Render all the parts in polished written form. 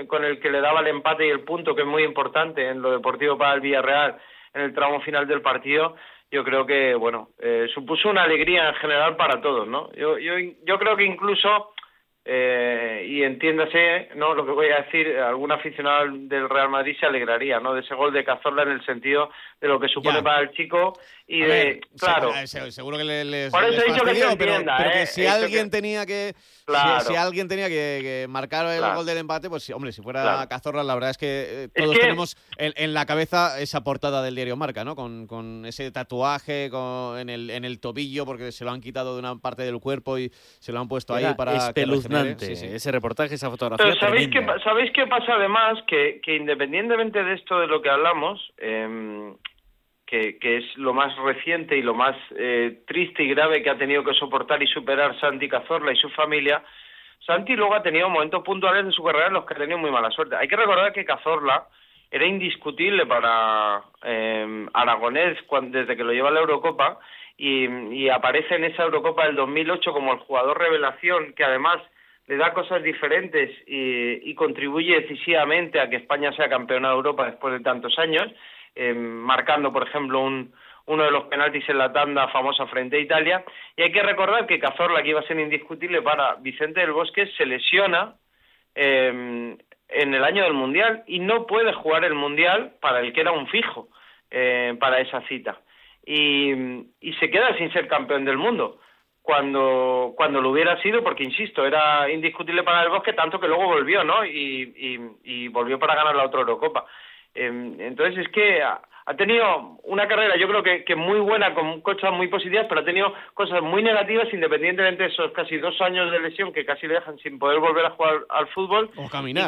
con el que le daba el empate y el punto, que es muy importante en lo deportivo para el Villarreal en el tramo final del partido, yo creo que, bueno, supuso una alegría en general para todos, ¿no? Yo creo que incluso, y entiéndase, ¿no?, lo que voy a decir, algún aficionado del Real Madrid se alegraría, ¿no?, de ese gol de Cazorla, en el sentido de lo que supone para el chico y claro. Seguro que les por eso he dicho que se entienda, pero que si alguien tenía que... Claro. Si alguien tenía que marcar el gol del empate, pues hombre, si fuera Cazorla, la verdad es que todos tenemos en la cabeza esa portada del diario Marca, ¿no? Con ese tatuaje en el tobillo, porque se lo han quitado de una parte del cuerpo y se lo han puesto ahí para espeluznante. Sí. Ese reportaje, esa fotografía. Pero ¿sabéis qué pasa además? Que independientemente de esto de lo que hablamos, que es lo más reciente y lo más triste y grave que ha tenido que soportar y superar Santi Cazorla y su familia, Santi luego ha tenido momentos puntuales de su carrera en los que ha tenido muy mala suerte. Hay que recordar que Cazorla era indiscutible para Aragonés desde que lo lleva a la Eurocopa, y aparece en esa Eurocopa del 2008 como el jugador revelación, que además le da cosas diferentes y contribuye decisivamente a que España sea campeona de Europa después de tantos años, marcando, por ejemplo, uno de los penaltis en la tanda famosa frente a Italia. Y hay que recordar que Cazorla, que iba a ser indiscutible para Vicente del Bosque, se lesiona en el año del Mundial y no puede jugar el Mundial, para el que era un fijo para esa cita. Y se queda sin ser campeón del mundo, cuando lo hubiera sido, porque, insisto, era indiscutible para el Bosque, tanto que luego volvió, ¿no? Y volvió para ganar la otra Eurocopa. Entonces es que ha tenido una carrera, yo creo que muy buena, con cosas muy positivas, pero ha tenido cosas muy negativas, independientemente de esos casi 2 años de lesión que casi le dejan sin poder volver a jugar al fútbol. O caminar.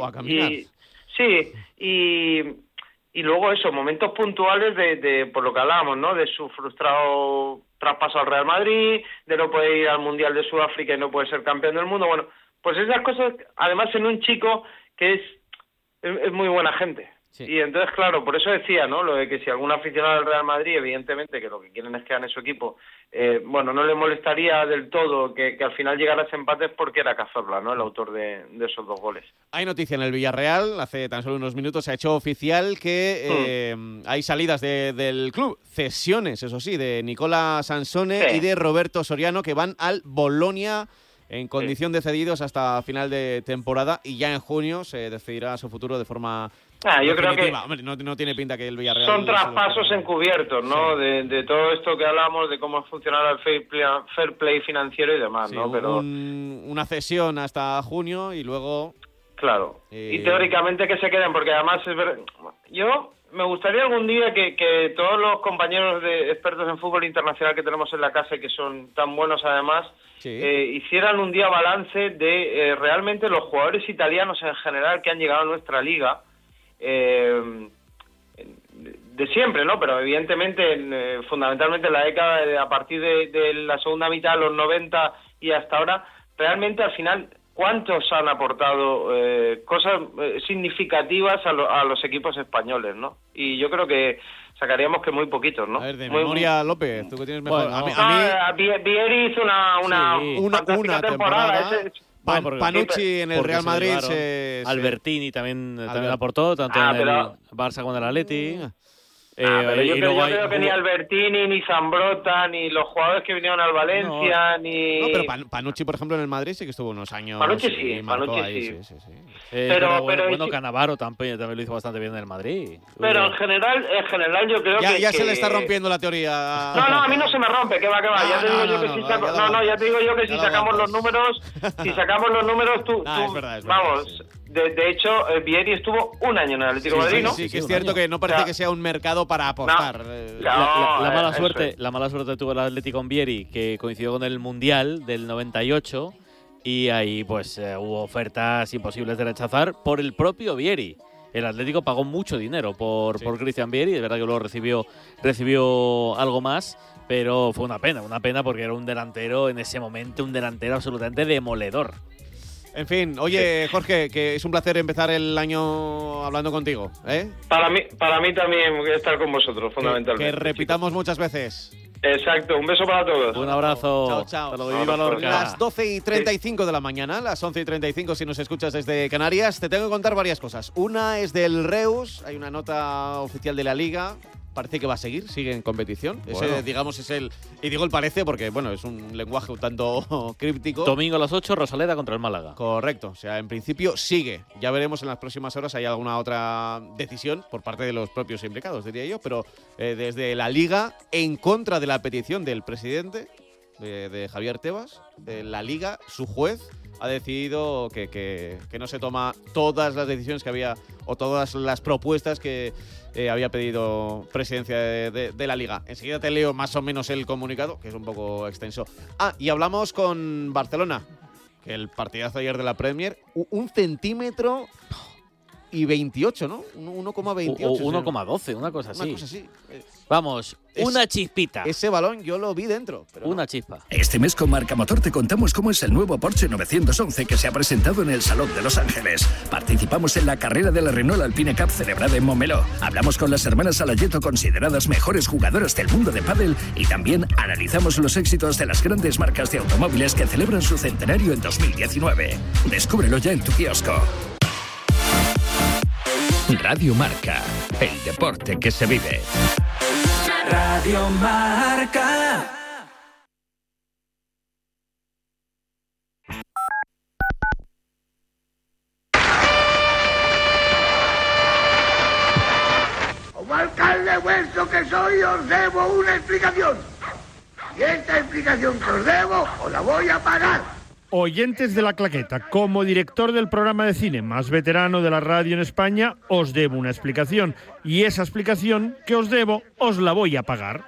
Y luego eso, momentos puntuales de por lo que hablábamos, ¿no?, de su frustrado traspaso al Real Madrid, de no poder ir al Mundial de Sudáfrica y no poder ser campeón del mundo. Bueno, pues esas cosas, además en un chico que es muy buena gente. Sí. Y entonces, claro, por eso decía, ¿no?, lo de que si algún aficionado del Real Madrid, evidentemente, que lo que quieren es que gane su equipo, no le molestaría del todo que al final llegara ese empate, porque era Cazorla, ¿no?, el autor de esos 2 goles. Hay noticia en el Villarreal, hace tan solo unos minutos se ha hecho oficial que hay salidas del club, cesiones, eso sí, de Nicola Sansone y de Roberto Soriano, que van al Bolonia en condición de cedidos hasta final de temporada, y ya en junio se decidirá su futuro de forma yo creo que hombre, no tiene pinta que el Villarreal... Son traspasos encubiertos, ¿no? Sí. De todo esto que hablamos, de cómo funcionará el fair play financiero y demás, sí, ¿no? Pero una cesión hasta junio y luego... Claro, y teóricamente que se queden, porque además es verdad... Yo me gustaría algún día que todos los compañeros de expertos en fútbol internacional que tenemos en la casa, y que son tan buenos además, hicieran un día balance de realmente los jugadores italianos en general que han llegado a nuestra liga, de siempre, ¿no? Pero evidentemente, fundamentalmente en la década a partir de la segunda mitad de los 90 y hasta ahora, realmente al final, ¿cuántos han aportado cosas significativas a los equipos españoles, ¿no? Y yo creo que sacaríamos que muy poquitos, ¿no? A ver, de memoria, López, tú que tienes mejor... Bueno, Vieri hizo una temporada. Panucci en el Real Madrid. Albertini también aportó, tanto en el Barça como en el Atleti. Pero yo creo que ni Albertini, ni Zambrotta, ni los jugadores que vinieron al Valencia, ni... No, pero Panucci, por ejemplo, en el Madrid sí que estuvo unos años... Panucci sí. Sí. Pero bueno, Cannavaro también lo hizo bastante bien en el Madrid. Pero en general yo creo que... Ya se le está rompiendo la teoría. No, a mí no se me rompe, que va. Ya te digo yo que si ya te digo yo que si sacamos los números, tú... Es verdad, vamos... Sí. De hecho, Vieri estuvo un año en el Atlético de Madrid, ¿no? Sí, que es cierto que no parece que sea un mercado para apostar. La mala suerte tuvo el Atlético con Vieri, que coincidió con el Mundial del 98, y ahí pues hubo ofertas imposibles de rechazar por el propio Vieri. El Atlético pagó mucho dinero por Cristian Vieri, es verdad que luego recibió algo más, pero fue una pena porque era un delantero en ese momento, un delantero absolutamente demoledor. En fin, oye, Jorge, que es un placer empezar el año hablando contigo, ¿eh? Para mí también estar con vosotros, fundamentalmente. Que repitamos muchas veces. Exacto, un beso para todos. Un abrazo. Chao, chao. Hasta luego, viva Lorca. Las 12:35 de la mañana, las 11:35 si nos escuchas desde Canarias. Te tengo que contar varias cosas. Una es del Reus, hay una nota oficial de la Liga. Parece que va a seguir, sigue en competición. Bueno. Ese, digamos, es el... Y digo el parece porque, bueno, es un lenguaje un tanto críptico. Domingo a las 8, Rosaleda contra el Málaga. Correcto. O sea, en principio sigue. Ya veremos en las próximas horas si hay alguna otra decisión por parte de los propios implicados, diría yo. Pero desde la Liga, en contra de la petición del presidente, de Javier Tebas, la Liga, su juez, ha decidido que no se toma todas las decisiones que había o todas las propuestas que había pedido presidencia de la Liga. Enseguida te leo más o menos el comunicado, que es un poco extenso. Y hablamos con Barcelona, que el partidazo ayer de la Premier, 1 centímetro y 28, ¿no? 1,28. O 1,12, una cosa así. Una cosa así. Vamos, una chispita. Ese balón yo lo vi dentro. Pero una chispa. Este mes con Marca Motor te contamos cómo es el nuevo Porsche 911 que se ha presentado en el Salón de Los Ángeles. Participamos en la carrera de la Renault Alpine Cup celebrada en Montmeló. Hablamos con las hermanas Alayeto, consideradas mejores jugadoras del mundo de pádel, y también analizamos los éxitos de las grandes marcas de automóviles que celebran su centenario en 2019. Descúbrelo ya en tu kiosco. Radio Marca, el deporte que se vive. Radio Marca. Como alcalde vuestro que soy, os debo una explicación. Y esta explicación que os debo, os la voy a pagar. Oyentes de La Claqueta, como director del programa de cine más veterano de la radio en España, os debo una explicación. Y esa explicación que os debo, os la voy a pagar.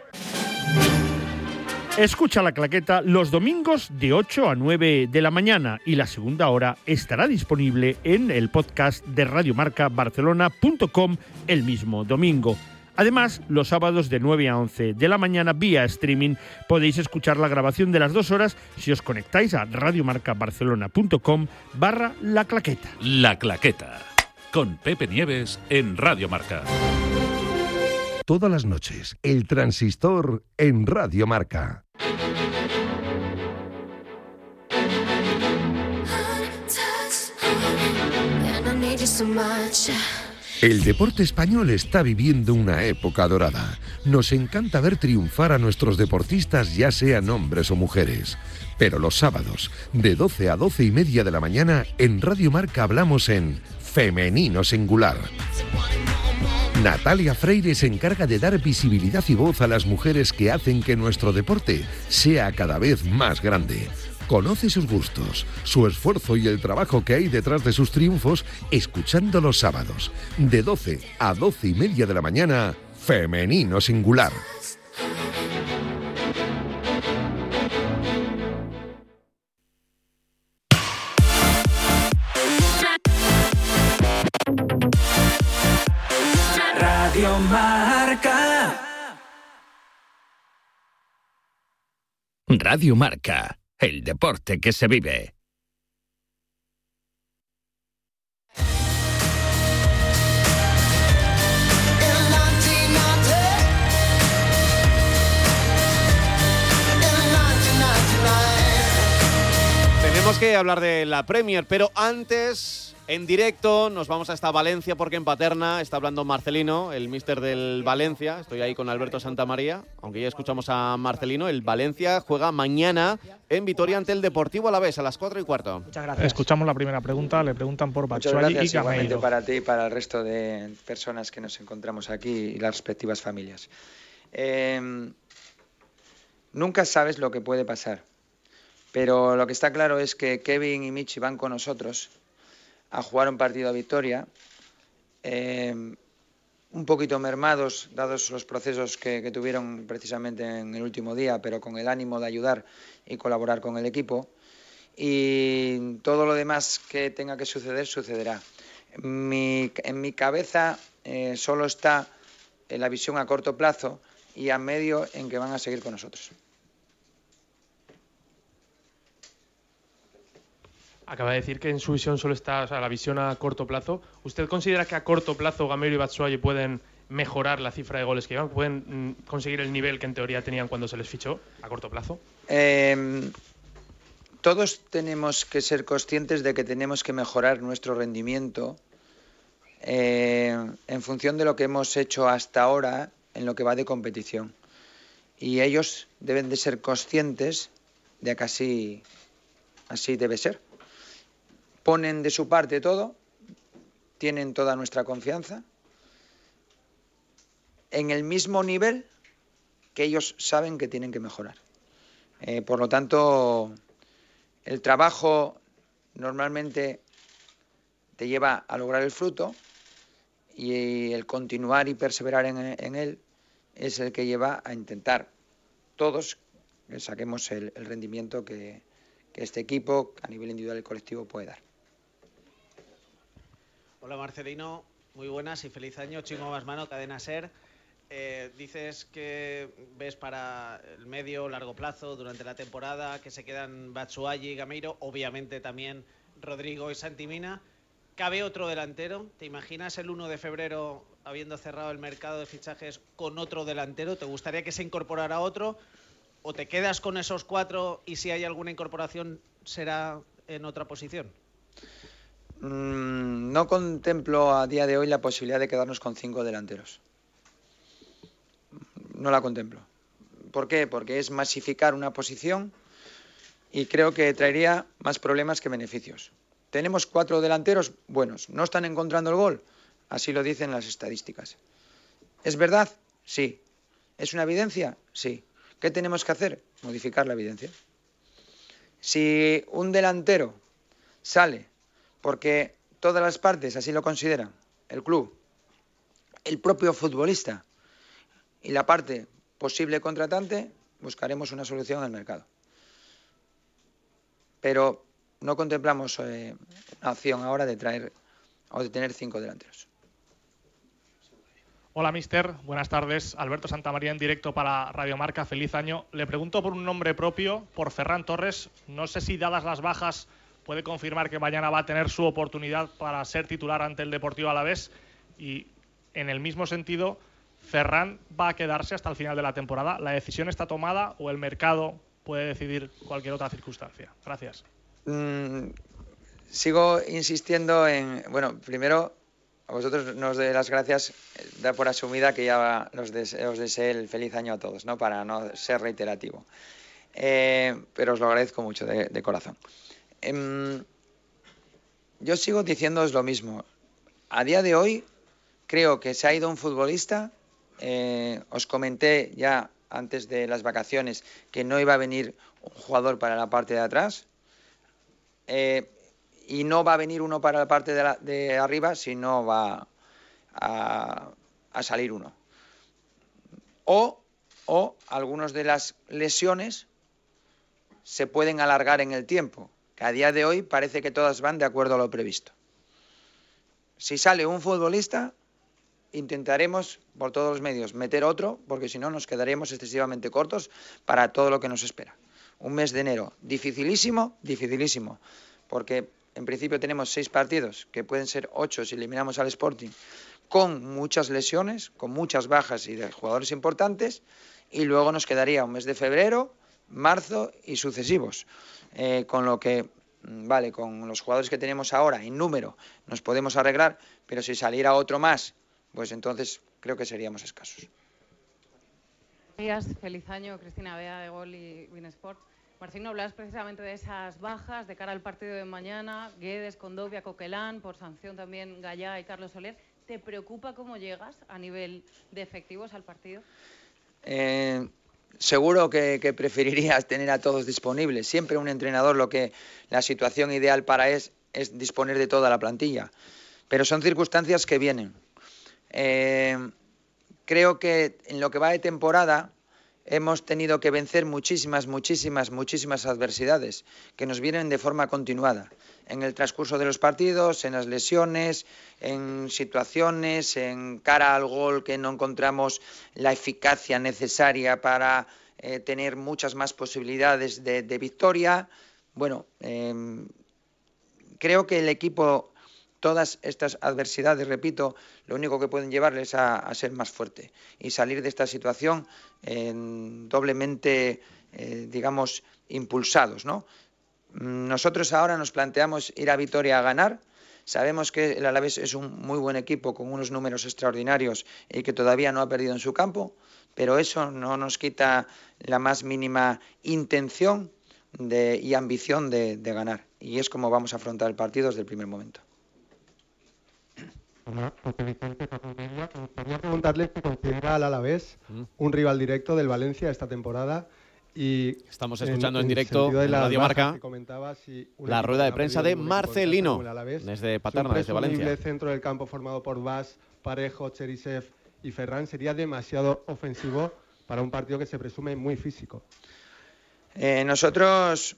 Escucha La Claqueta los domingos de 8 a 9 de la mañana y la segunda hora estará disponible en el podcast de radiomarcabarcelona.com el mismo domingo. Además, los sábados de 9 a 11 de la mañana vía streaming podéis escuchar la grabación de las 2 horas si os conectáis a radiomarcabarcelona.com/La Claqueta. La Claqueta, con Pepe Nieves en Radio Marca. Todas las noches, El Transistor en Radio Marca. El deporte español está viviendo una época dorada. Nos encanta ver triunfar a nuestros deportistas, ya sean hombres o mujeres. Pero los sábados, de 12 a 12 y media de la mañana, en Radio Marca hablamos en Femenino Singular. Natalia Freire se encarga de dar visibilidad y voz a las mujeres que hacen que nuestro deporte sea cada vez más grande. Conoce sus gustos, su esfuerzo y el trabajo que hay detrás de sus triunfos, escuchando los sábados, de 12 a 12 y media de la mañana, Femenino Singular. Radio Marca. Radio Marca, el deporte que se vive. Tenemos que hablar de la Premier, pero antes, en directo, nos vamos hasta Valencia porque en Paterna está hablando Marcelino, el míster del Valencia. Estoy ahí con Alberto Santamaría, aunque ya escuchamos a Marcelino. El Valencia juega mañana en Vitoria ante el Deportivo Alavés a las 4:15. Muchas gracias. Escuchamos la primera pregunta, le preguntan por Batshuayi y Gameiro. Para ti y para el resto de personas que nos encontramos aquí y las respectivas familias. Nunca sabes lo que puede pasar, pero lo que está claro es que Kevin y Michi van con nosotros a jugar un partido a Vitoria, un poquito mermados, dados los procesos que tuvieron precisamente en el último día, pero con el ánimo de ayudar y colaborar con el equipo. Y todo lo demás que tenga que suceder, sucederá. En mi cabeza solo está la visión a corto plazo y a medio en que van a seguir con nosotros. Acaba de decir que en su visión solo está, o sea, la visión a corto plazo. ¿Usted considera que a corto plazo Gameiro y Batshuayi pueden mejorar la cifra de goles que llevan? ¿Pueden conseguir el nivel que en teoría tenían cuando se les fichó a corto plazo? Todos tenemos que ser conscientes de que tenemos que mejorar nuestro rendimiento en función de lo que hemos hecho hasta ahora en lo que va de competición. Y ellos deben de ser conscientes de que así debe ser. Ponen de su parte todo, tienen toda nuestra confianza, en el mismo nivel que ellos saben que tienen que mejorar. Por lo tanto, el trabajo normalmente te lleva a lograr el fruto y el continuar y perseverar en él es el que lleva a intentar todos que saquemos el rendimiento que este equipo a nivel individual y colectivo puede dar. Hola Marcelino, muy buenas y feliz año. Chingo Masmano, Cadena SER. Dices que ves para el medio, largo plazo, durante la temporada, que se quedan Batshuayi y Gameiro, obviamente también Rodrigo y Santi Mina. ¿Cabe otro delantero? ¿Te imaginas el 1 de febrero, habiendo cerrado el mercado de fichajes, con otro delantero? ¿Te gustaría que se incorporara otro? ¿O te quedas con esos 4 y si hay alguna incorporación será en otra posición? No contemplo a día de hoy la posibilidad de quedarnos con 5 delanteros. No la contemplo. ¿Por qué? Porque es masificar una posición y creo que traería más problemas que beneficios. Tenemos 4 delanteros buenos. ¿No están encontrando el gol? Así lo dicen las estadísticas. ¿Es verdad? Sí. ¿Es una evidencia? Sí. ¿Qué tenemos que hacer? Modificar la evidencia. Si un delantero sale porque todas las partes así lo consideran, el club, el propio futbolista y la parte posible contratante, buscaremos una solución en el mercado. Pero no contemplamos una opción ahora de traer o de tener 5 delanteros. Hola, mister. Buenas tardes. Alberto Santamaría en directo para Radio Marca. Feliz año. Le pregunto por un nombre propio, por Ferran Torres. No sé si, dadas las bajas, puede confirmar que mañana va a tener su oportunidad para ser titular ante el Deportivo Alavés. Y en el mismo sentido, ¿Ferran va a quedarse hasta el final de la temporada? ¿La decisión está tomada o el mercado puede decidir cualquier otra circunstancia? Gracias. Sigo insistiendo en... Bueno, primero, a vosotros nos doy las gracias, da por asumida que ya os deseé el feliz año a todos, ¿no? Para no ser reiterativo. Pero os lo agradezco mucho de corazón. Yo sigo diciéndoos lo mismo. A día de hoy creo que se ha ido un futbolista. Os comenté ya antes de las vacaciones que no iba a venir un jugador para la parte de atrás. Y no va a venir uno para la parte de arriba si no va a salir uno. O algunas de las lesiones se pueden alargar en el tiempo, que a día de hoy parece que todas van de acuerdo a lo previsto. Si sale un futbolista, intentaremos por todos los medios meter otro, porque si no nos quedaríamos excesivamente cortos para todo lo que nos espera. Un mes de enero dificilísimo, porque en principio tenemos 6 partidos, que pueden ser 8 si eliminamos al Sporting, con muchas lesiones, con muchas bajas y de jugadores importantes, y luego nos quedaría un mes de febrero, marzo y sucesivos, con lo que, vale, con los jugadores que tenemos ahora en número nos podemos arreglar, pero si saliera otro más, pues entonces creo que seríamos escasos. Buenos días, feliz año, Cristina Bea de Gol y Winsport. Marcelino, hablabas precisamente de esas bajas de cara al partido de mañana, Guedes, Condovia, Coquelán, por sanción también Gallá y Carlos Soler. ¿Te preocupa cómo llegas a nivel de efectivos al partido? Seguro que preferirías tener a todos disponibles. Siempre un entrenador la situación ideal para es disponer de toda la plantilla. Pero son circunstancias que vienen. Creo que en lo que va de temporada hemos tenido que vencer muchísimas adversidades que nos vienen de forma continuada. En el transcurso de los partidos, en las lesiones, en situaciones, en cara al gol que no encontramos la eficacia necesaria para tener muchas más posibilidades de victoria. Bueno, creo que el equipo, todas estas adversidades, repito, lo único que pueden llevarles a ser más fuerte y salir de esta situación doblemente, digamos, impulsados, ¿no? Nosotros ahora nos planteamos ir a Vitoria a ganar. Sabemos que el Alavés es un muy buen equipo con unos números extraordinarios y que todavía no ha perdido en su campo, pero eso no nos quita la más mínima intención y ambición de ganar. Y es como vamos a afrontar el partido desde el primer momento. Hola, José Vicente, Media. Me gustaría preguntarle si considera al Alavés un rival directo del Valencia esta temporada. Y estamos escuchando en directo en Radio Marca la rueda de prensa de Marcelino desde Paterna, desde Valencia. El centro del campo formado por Bas, Parejo, Cherisev y Ferran sería demasiado ofensivo para un partido que se presume muy físico. Nosotros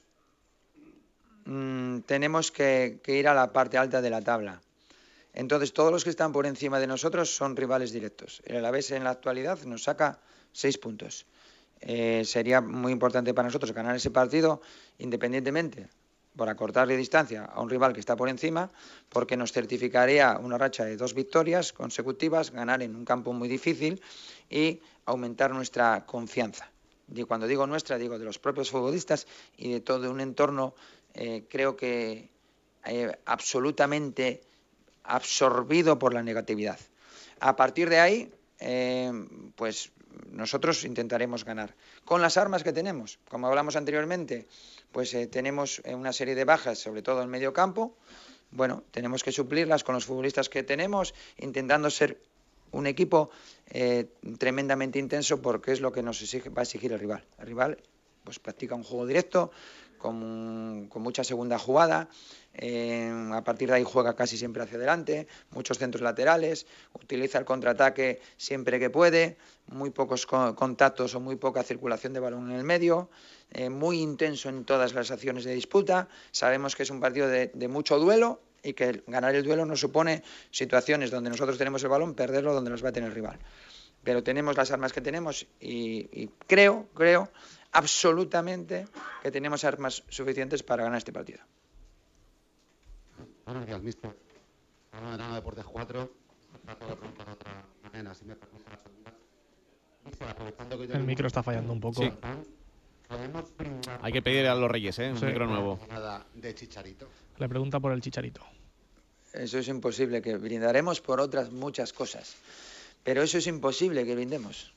tenemos que ir a la parte alta de la tabla. Entonces todos los que están por encima de nosotros son rivales directos. El Alavés en la actualidad nos saca 6 puntos. Sería muy importante para nosotros ganar ese partido independientemente, por acortarle distancia a un rival que está por encima, porque nos certificaría una racha de 2 victorias consecutivas, ganar en un campo muy difícil y aumentar nuestra confianza. Y cuando digo nuestra, digo de los propios futbolistas y de todo un entorno, creo que absolutamente absorbido por la negatividad. A partir de ahí, pues nosotros intentaremos ganar con las armas que tenemos. Como hablamos anteriormente, pues tenemos una serie de bajas, sobre todo en medio campo. Bueno, tenemos que suplirlas con los futbolistas que tenemos, intentando ser un equipo tremendamente intenso, porque es lo que nos va a exigir el rival. El rival pues practica un juego directo, con mucha segunda jugada, a partir de ahí juega casi siempre hacia adelante, muchos centros laterales, utiliza el contraataque siempre que puede, muy pocos contactos o muy poca circulación de balón en el medio, muy intenso en todas las acciones de disputa. Sabemos que es un partido de mucho duelo y que ganar el duelo nos supone situaciones donde nosotros tenemos el balón, perderlo donde nos va a tener el rival. Pero tenemos las armas que tenemos y creo absolutamente que tenemos armas suficientes para ganar este partido. Buenos días, mister. Programa Deportes 4. Trato de preguntar de otra manera, si me permite la segunda. Mister, aprovechando que el micro está fallando un poco. Sí. Hay que pedir a los Reyes, un micro nuevo. De Chicharito. Le pregunta por el Chicharito. Eso es imposible, que brindaremos por otras muchas cosas. Pero eso es imposible que brindemos.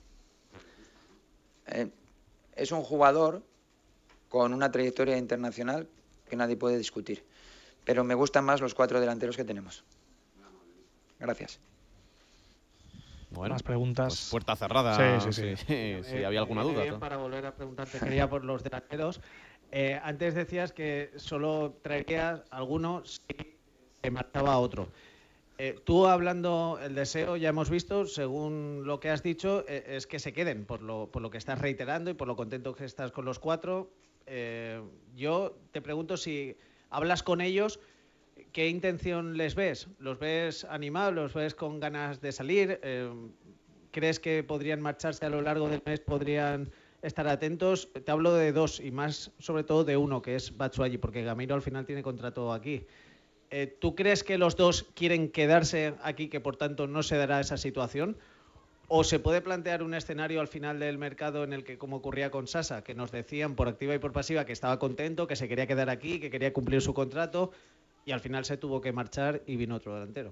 Es un jugador con una trayectoria internacional que nadie puede discutir. Pero me gustan más los 4 delanteros que tenemos. Gracias. Bueno, más preguntas. Pues puerta cerrada. Sí. Si había alguna duda. ¿No? Para volver a preguntarte, quería por los delanteros. Antes decías que solo traerías alguno si se marchaba otro. Tú hablando, el deseo, ya hemos visto, según lo que has dicho, es que se queden, por lo que estás reiterando y por lo contento que estás con los 4. Yo te pregunto si hablas con ellos, ¿qué intención les ves? ¿Los ves animados? ¿Los ves con ganas de salir? ¿Crees que podrían marcharse a lo largo del mes? ¿Podrían estar atentos? Te hablo de 2 y más sobre todo de uno, que es Batshuayi, porque Gameiro al final tiene contrato aquí. ¿Tú crees que los 2 quieren quedarse aquí, que por tanto no se dará esa situación? ¿O se puede plantear un escenario al final del mercado en el que, como ocurría con Sasa, que nos decían por activa y por pasiva que estaba contento, que se quería quedar aquí, que quería cumplir su contrato y al final se tuvo que marchar y vino otro delantero?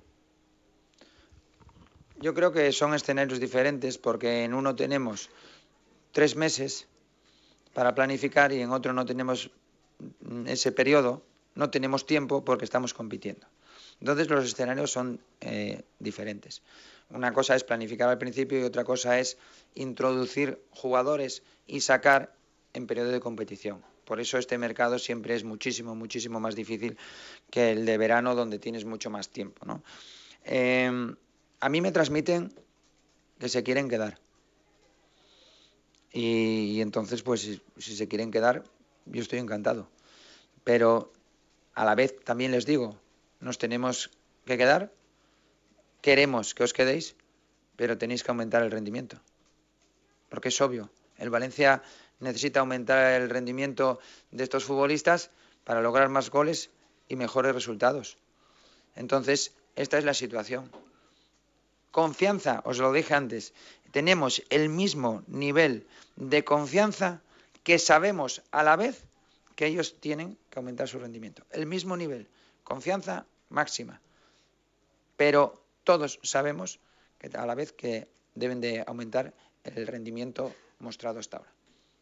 Yo creo que son escenarios diferentes, porque en uno tenemos 3 meses para planificar y en otro no tenemos ese periodo. No tenemos tiempo porque estamos compitiendo. Entonces los escenarios son diferentes. Una cosa es planificar al principio y otra cosa es introducir jugadores y sacar en periodo de competición. Por eso este mercado siempre es muchísimo más difícil que el de verano, donde tienes mucho más tiempo, ¿no? A mí me transmiten que se quieren quedar. Y entonces, pues si se quieren quedar, yo estoy encantado. Pero a la vez también les digo, nos tenemos que quedar, queremos que os quedéis, pero tenéis que aumentar el rendimiento. Porque es obvio, el Valencia necesita aumentar el rendimiento de estos futbolistas para lograr más goles y mejores resultados. Entonces, esta es la situación. Confianza, os lo dije antes, tenemos el mismo nivel de confianza que sabemos a la vez que ellos tienen que aumentar su rendimiento. El mismo nivel, confianza máxima. Pero todos sabemos que a la vez que deben de aumentar el rendimiento mostrado hasta ahora.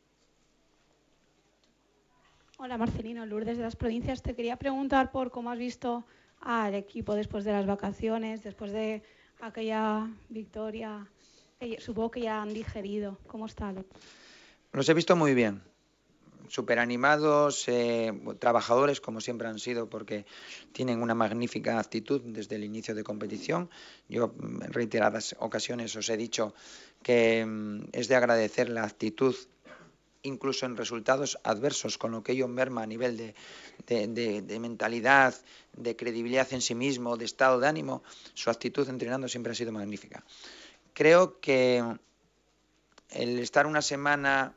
Hola Marcelino, Lourdes de las Provincias. Te quería preguntar por cómo has visto al equipo después de las vacaciones, después de aquella victoria, que supongo que ya han digerido. ¿Cómo está? Los he visto muy bien, súper animados, trabajadores como siempre han sido, porque tienen una magnífica actitud desde el inicio de competición. Yo en reiteradas ocasiones os he dicho que es de agradecer la actitud incluso en resultados adversos, con lo que ello merma a nivel de mentalidad, de credibilidad en sí mismo, de estado de ánimo. Su actitud entrenando siempre ha sido magnífica. Creo que el estar una semana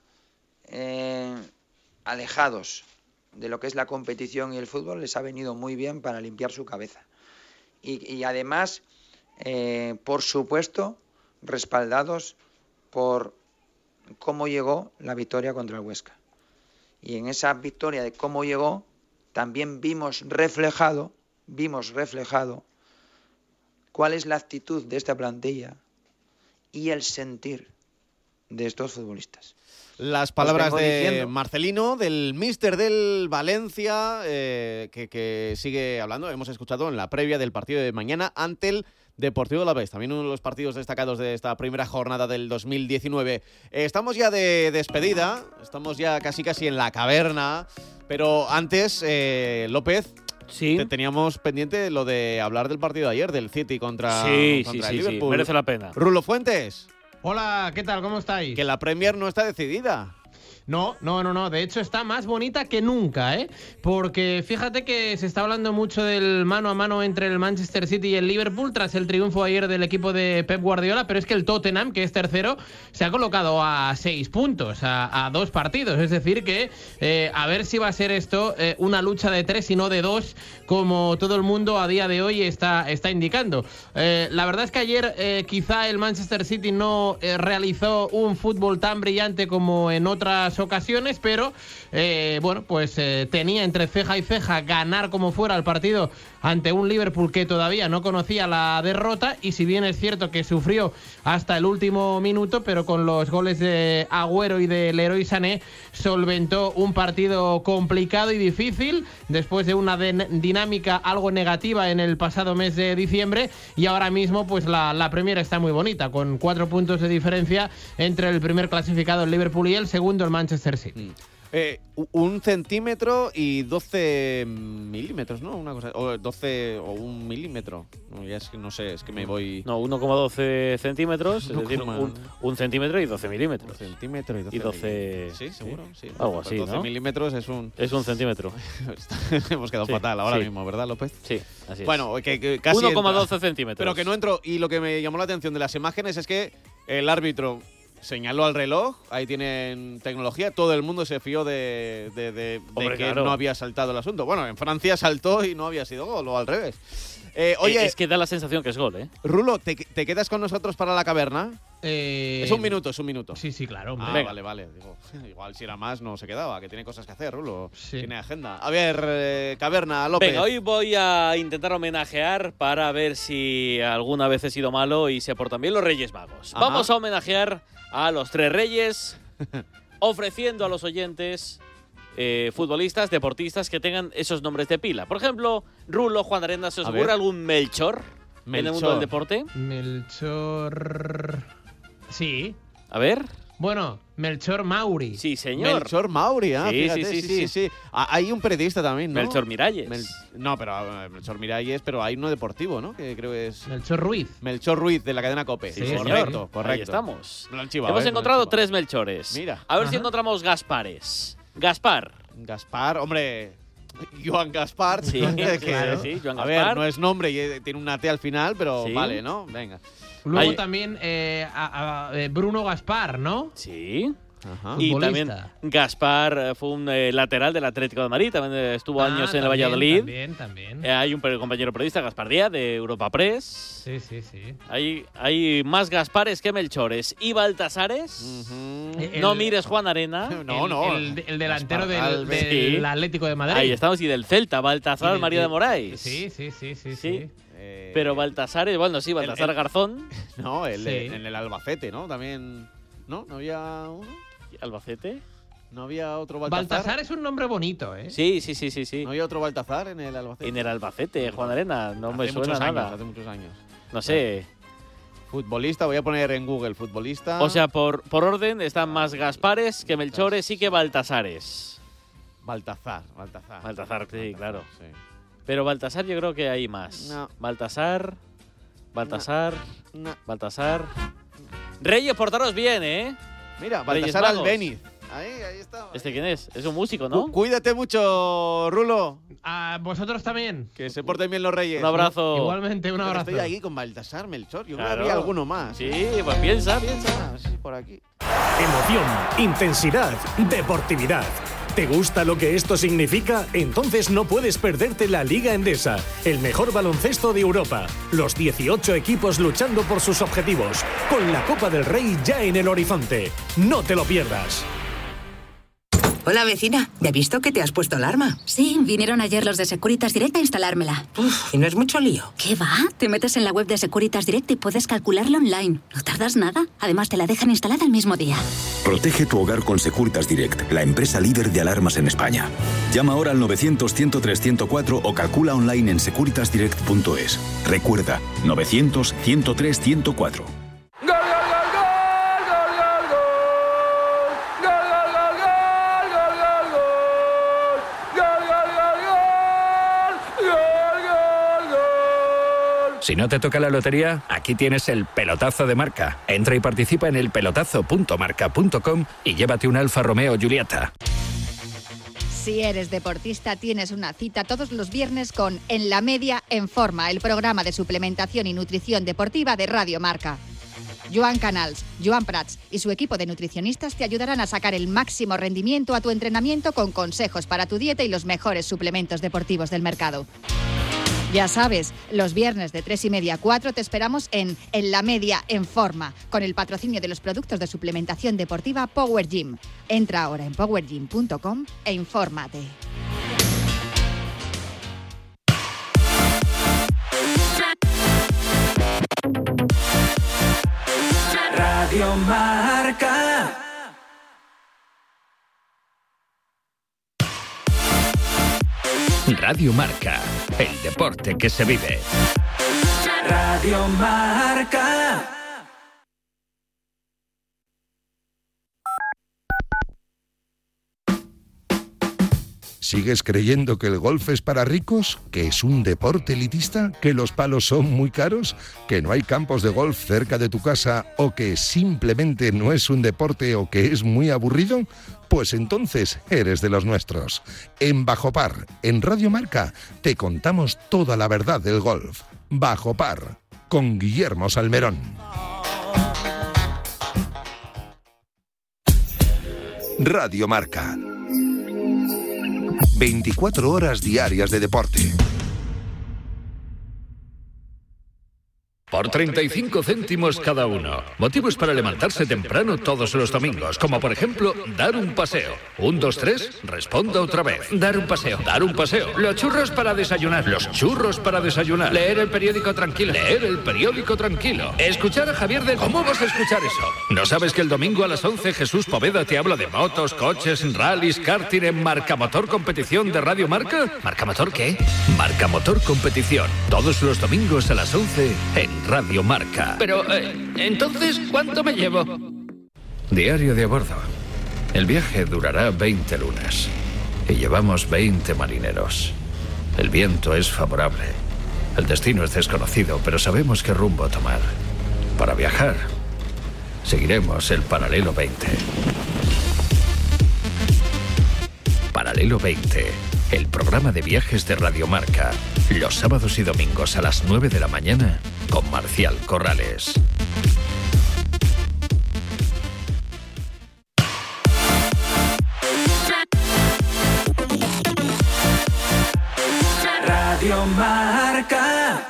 alejados de lo que es la competición y el fútbol les ha venido muy bien para limpiar su cabeza. Y además, por supuesto, respaldados por cómo llegó la victoria contra el Huesca. Y en esa victoria de cómo llegó, también vimos reflejado cuál es la actitud de esta plantilla y el sentir de estos futbolistas. Las palabras de Marcelino, del míster del Valencia, que sigue hablando. Hemos escuchado en la previa del partido de mañana ante el Deportivo Alavés, también uno de los partidos destacados de esta primera jornada del 2019. Estamos ya de despedida, estamos ya casi en la caverna, pero antes, López, sí, teníamos pendiente lo de hablar del partido de ayer, del City contra el Liverpool. Sí, merece la pena. Rulo Fuentes. Hola, ¿qué tal? ¿Cómo estáis? Que la Premier no está decidida. No. De hecho, está más bonita que nunca, ¿eh? Porque fíjate que se está hablando mucho del mano a mano entre el Manchester City y el Liverpool tras el triunfo ayer del equipo de Pep Guardiola, pero es que el Tottenham, que es tercero, se ha colocado a 6 puntos, a 2 partidos. Es decir que a ver si va a ser esto una lucha de 3 y no de 2, como todo el mundo a día de hoy está indicando. La verdad es que ayer quizá el Manchester City no realizó un fútbol tan brillante como en otras ocasiones, pero tenía entre ceja y ceja ganar como fuera el partido ante un Liverpool que todavía no conocía la derrota, y si bien es cierto que sufrió hasta el último minuto, pero con los goles de Agüero y de Leroy Sané solventó un partido complicado y difícil después de una dinámica algo negativa en el pasado mes de diciembre, y ahora mismo pues la Premier está muy bonita, con 4 puntos de diferencia entre el primer clasificado, el Liverpool, y el segundo, el Manchester City. 1 centímetro y 12 milímetros, ¿no? Una cosa, o 12 o 1 milímetro. No, ya es que no sé, es que me voy... No, 1,12 centímetros, es decir, 1 centímetro y 12 milímetros. 1 centímetro y 12 milímetros. Sí, seguro, sí. Algo así, 12 ¿no? milímetros es un... Es 1 centímetro. Hemos quedado fatal ahora mismo, ¿verdad, López? Sí, así es. Bueno, que casi... 1,12 centímetros. Pero que no entro, y lo que me llamó la atención de las imágenes es que el árbitro señaló al reloj, ahí tienen tecnología, todo el mundo se fió de que claro, no había saltado el asunto. Bueno, en Francia saltó y no había sido gol, o al revés. Oye, es que da la sensación que es gol, ¿eh? Rulo, ¿te quedas con nosotros para la caverna? Es un minuto. Sí, claro. Vale. Digo, igual si era más no se quedaba, que tiene cosas que hacer, Rulo. Sí. Tiene agenda. A ver, caverna, López. Venga, hoy voy a intentar homenajear para ver si alguna vez he sido malo y se portan bien los Reyes Magos. Ajá. Vamos a homenajear a los 3 Reyes, ofreciendo a los oyentes futbolistas, deportistas que tengan esos nombres de pila. Por ejemplo, Rulo, Juan Arena, ¿se os ocurre algún Melchor en el mundo del deporte? Melchor... Sí. A ver... Bueno, Melchor Mauri. Sí, señor. Melchor Mauri, sí. Hay un periodista también, ¿no? Melchor Miralles. Melchor Miralles, pero hay uno deportivo, ¿no? Que creo que es... Melchor Ruiz. Melchor Ruiz, de la cadena COPE. Sí, correcto. Ahí estamos. Hemos encontrado 3 Melchores. Mira. A ver si encontramos Gaspares. Gaspar, hombre... Joan Gaspar. Sí, claro. Sí, Joan Gaspar. A ver, no es nombre y tiene una T al final, pero vale, ¿no? Venga. Luego también Bruno Gaspar, ¿no? Sí. Ajá. Y Futbolista. también Gaspar fue un lateral del Atlético de Madrid, también estuvo años en el Valladolid. También. Hay un compañero periodista, Gaspar Díaz, de Europa Press. Sí. Hay más Gaspares que Melchores. ¿Y Baltasares? No mires Juan Arena. El delantero Gaspar del Atlético de Madrid. Ahí estamos, y del Celta, Baltasar María de Moraes. Sí. Pero Baltasar, Baltasar Garzón. No, en el Albacete, ¿no? También. ¿No había uno? ¿Albacete? ¿No había otro Baltasar? Baltasar es un nombre bonito, ¿eh? Sí. ¿No había otro Baltasar en el Albacete? En el Albacete, Juan Arena, no me suena nada. Hace muchos años. No sé. Futbolista, voy a poner en Google futbolista. O sea, por orden están más Gaspares que Melchores y que Baltasares. Baltasar, sí, claro. Sí. Pero Baltasar yo creo que hay más. No. Baltasar. No. Reyes, portaros bien, ¿eh? Mira, Reyes Baltasar Magos. Albéniz. Ahí está. ¿Este quién es? Es un músico, ¿no? Cuídate mucho, Rulo. A vosotros también. Que se porten bien los Reyes. Un abrazo. Igualmente, un abrazo. Estoy aquí con Baltasar, Melchor. Yo creo Claro. que había alguno más. Sí, pues piensa. Sí, por aquí. Emoción, intensidad, deportividad. ¿Te gusta lo que esto significa? Entonces no puedes perderte la Liga Endesa, el mejor baloncesto de Europa. Los 18 equipos luchando por sus objetivos, con la Copa del Rey ya en el horizonte. No te lo pierdas. Hola, vecina. ¿Ya he visto que te has puesto alarma? Sí, vinieron ayer los de Securitas Direct a instalármela. ¿Y no es mucho lío? ¿Qué va? Te metes en la web de Securitas Direct y puedes calcularlo online. No tardas nada. Además, te la dejan instalada el mismo día. Protege tu hogar con Securitas Direct, la empresa líder de alarmas en España. Llama ahora al 900-103-104 o calcula online en securitasdirect.es. Recuerda, 900-103-104. Si no te toca la lotería, aquí tienes el pelotazo de Marca. Entra y participa en el pelotazo.marca.com y llévate un Alfa Romeo Giulietta. Si eres deportista, tienes una cita todos los viernes con En la Media en Forma, el programa de suplementación y nutrición deportiva de Radio Marca. Joan Canals, Joan Prats y su equipo de nutricionistas te ayudarán a sacar el máximo rendimiento a tu entrenamiento con consejos para tu dieta y los mejores suplementos deportivos del mercado. Ya sabes, los viernes de 3:30 a 4 te esperamos en La Media en Forma, con el patrocinio de los productos de suplementación deportiva Power Gym. Entra ahora en powergym.com e infórmate. Radio Marca. Radio Marca, el deporte que se vive. Radio Marca. ¿Sigues creyendo que el golf es para ricos? ¿Que es un deporte elitista? ¿Que los palos son muy caros? ¿Que no hay campos de golf cerca de tu casa? ¿O que simplemente no es un deporte o que es muy aburrido? Pues entonces eres de los nuestros. En Bajo Par, en Radio Marca, te contamos toda la verdad del golf. Bajo Par, con Guillermo Salmerón. Radio Marca. 24 horas diarias de deporte. Por 35 céntimos cada uno. Motivos para levantarse temprano todos los domingos, como por ejemplo, dar un paseo. 1, 2, 3, responda otra vez. Dar un paseo. Dar un paseo. Los churros para desayunar. Los churros para desayunar. Leer el periódico tranquilo. Leer el periódico tranquilo. Escuchar a Javier de... ¿Cómo vas a escuchar eso? ¿No sabes que el domingo a las 11 Jesús Poveda te habla de motos, coches, rallies, karting en Marcamotor Competición de Radio Marca? ¿Marcamotor qué? Marcamotor Competición. Todos los domingos a las 11 en Radio Marca. Pero, entonces, ¿cuánto me llevo? Diario de a bordo. El viaje durará 20 lunas. Y llevamos 20 marineros. El viento es favorable. El destino es desconocido, pero sabemos qué rumbo tomar. Para viajar, seguiremos el Paralelo 20. Paralelo 20, el programa de viajes de Radio Marca. Los sábados y domingos a las 9 de la mañana con Marcial Corrales. Marca.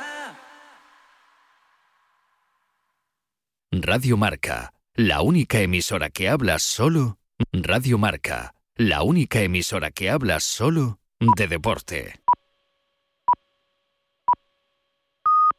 Radio Marca, la única emisora que habla solo. Radio Marca, la única emisora que habla solo de deporte.